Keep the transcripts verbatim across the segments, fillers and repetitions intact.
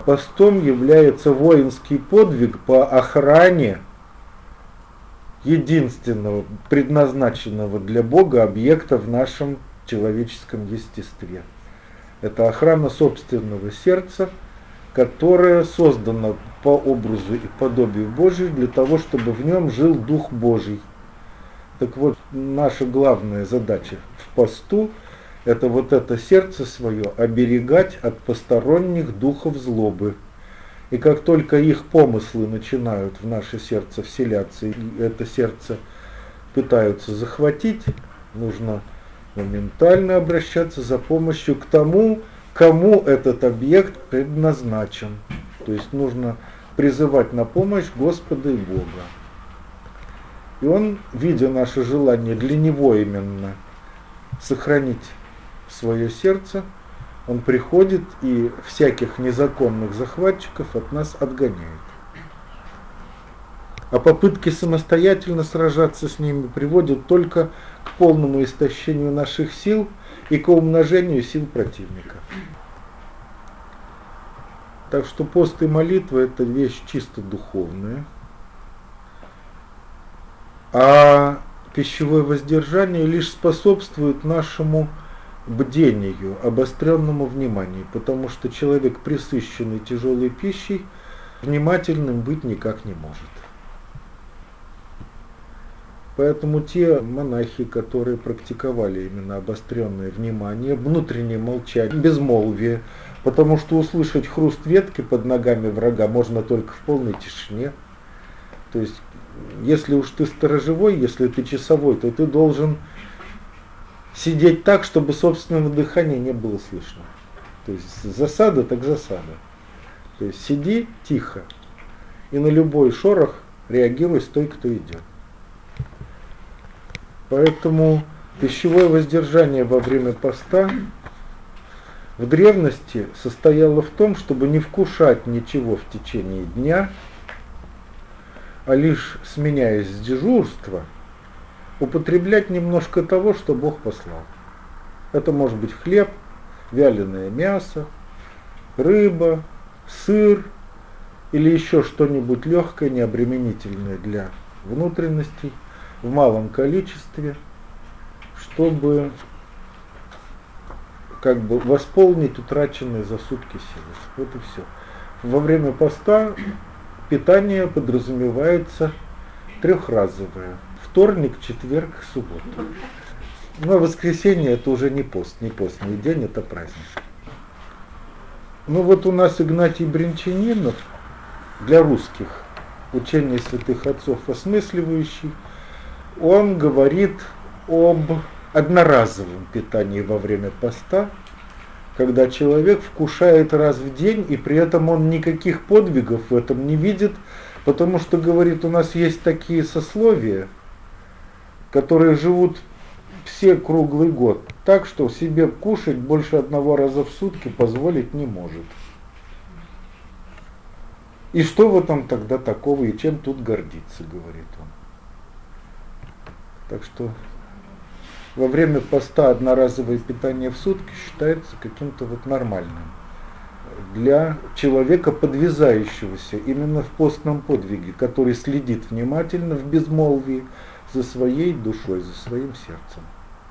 Постом является воинский подвиг по охране единственного предназначенного для Бога объекта в нашем человеческом естестве. Это охрана собственного сердца, которое создано по образу и подобию Божию для того, чтобы в нем жил Дух Божий. Так вот, наша главная задача в посту – это вот это сердце свое оберегать от посторонних духов злобы. И как только их помыслы начинают в наше сердце вселяться, и это сердце пытаются захватить, нужно моментально обращаться за помощью к тому, кому этот объект предназначен. То есть нужно призывать на помощь Господа и Бога. И Он, видя наше желание для Него именно сохранить свое сердце, Он приходит и всяких незаконных захватчиков от нас отгоняет. А попытки самостоятельно сражаться с ними приводят только к полному истощению наших сил и к умножению сил противника. Так что пост и молитва – это вещь чисто духовная. А пищевое воздержание лишь способствует нашему бдению, обостренному вниманию, потому что человек, пресыщенный тяжелой пищей, внимательным быть никак не может. Поэтому те монахи, которые практиковали именно обостренное внимание, внутреннее молчание, безмолвие, потому что услышать хруст ветки под ногами врага можно только в полной тишине. То есть, если уж ты сторожевой, если ты часовой, то ты должен сидеть так, чтобы собственного дыхания не было слышно. То есть засада так засада. То есть сиди тихо и на любой шорох реагируй с той, кто идет. Поэтому пищевое воздержание во время поста в древности состояло в том, чтобы не вкушать ничего в течение дня, а лишь сменяясь с дежурства, употреблять немножко того, что Бог послал. Это может быть хлеб, вяленое мясо, рыба, сыр или еще что-нибудь легкое, необременительное для внутренностей, в малом количестве, чтобы как бы восполнить утраченные за сутки силы. Вот и все. Во время поста питание подразумевается трехразовое. Вторник, четверг, суббота. Ну а воскресенье это уже не пост, не постный день, это праздник. Ну вот у нас Игнатий Брянчанинов, для русских, учение святых отцов осмысливающий, он говорит об одноразовом питании во время поста, когда человек вкушает раз в день, и при этом он никаких подвигов в этом не видит, потому что, говорит, у нас есть такие сословия, которые живут все круглый год, так что себе кушать больше одного раза в сутки позволить не может. И что в этом тогда такого, и чем тут гордиться, говорит он. Так что во время поста одноразовое питание в сутки считается каким-то вот нормальным для человека, подвязающегося именно в постном подвиге, который следит внимательно в безмолвии за своей душой, за своим сердцем.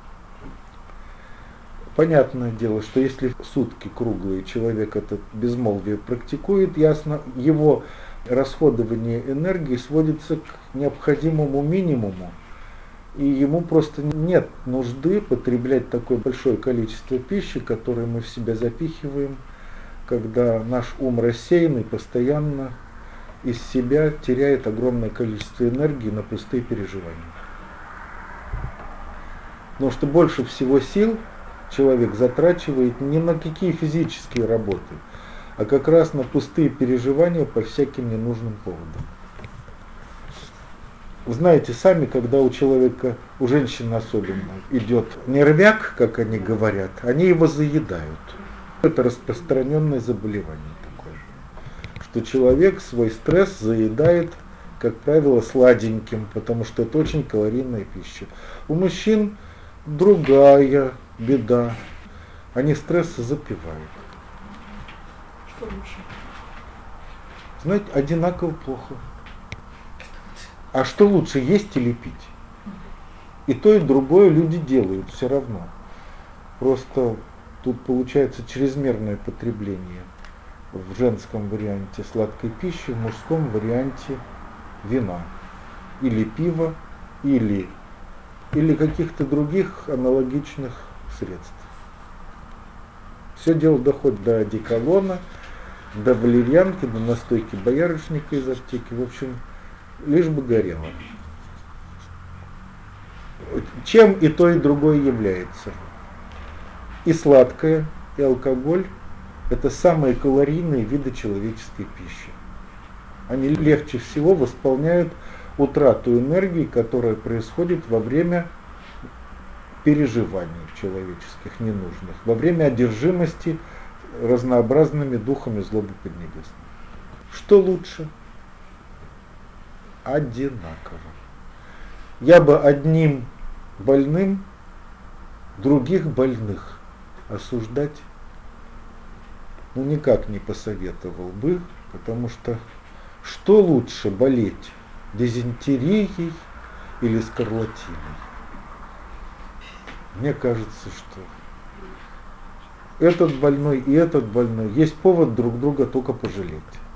Понятное дело, что если сутки круглые человек это безмолвие практикует, ясно, его расходование энергии сводится к необходимому минимуму, и ему просто нет нужды потреблять такое большое количество пищи, которое мы в себя запихиваем, когда наш ум рассеянный постоянно из себя теряет огромное количество энергии на пустые переживания. Потому что больше всего сил человек затрачивает не на какие физические работы, а как раз на пустые переживания по всяким ненужным поводам. Вы знаете сами, когда у человека, у женщины особенно, идет нервяк, как они говорят, они его заедают. Это распространенное заболевание такое, что человек свой стресс заедает, как правило, сладеньким, потому что это очень калорийная пища. У мужчин другая беда, они стрессы запивают. Что лучше? Знаете, одинаково плохо. А что лучше, есть или пить? И то, и другое люди делают все равно. Просто тут получается чрезмерное потребление в женском варианте сладкой пищи, в мужском варианте вина. Или пива, или, или каких-то других аналогичных средств. Все дело доходит до одеколона, до валерьянки, до настойки боярышника из аптеки. В общем, лишь бы горело. Чем и то, и другое является? И сладкое, и алкоголь – это самые калорийные виды человеческой пищи. Они легче всего восполняют утрату энергии, которая происходит во время переживаний человеческих ненужных, во время одержимости разнообразными духами злобы поднебесной. Что лучше? Одинаково. Я бы одним больным других больных осуждать ну никак не посоветовал бы, потому что что лучше болеть, дизентерией или скарлатиной? Мне кажется, что этот больной и этот больной есть повод друг друга только пожалеть.